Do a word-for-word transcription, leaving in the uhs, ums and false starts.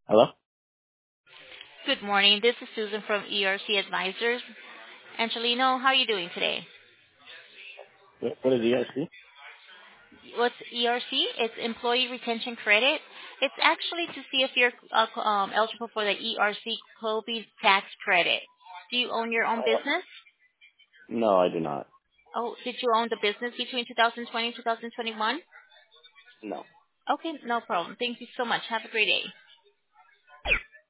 Hello? Good morning. This is Susan from E R C Advisors. Angelino, how are you doing today? What what is E R C? What's E R C? It's Employee Retention Credit. It's actually to see if you're uh, um, eligible for the E R C COBE tax credit. Do you own your own business? No, I do not. Oh, did you own the business between two thousand twenty and two thousand twenty-one? No. Okay, no problem. Thank you so much. Have a great day.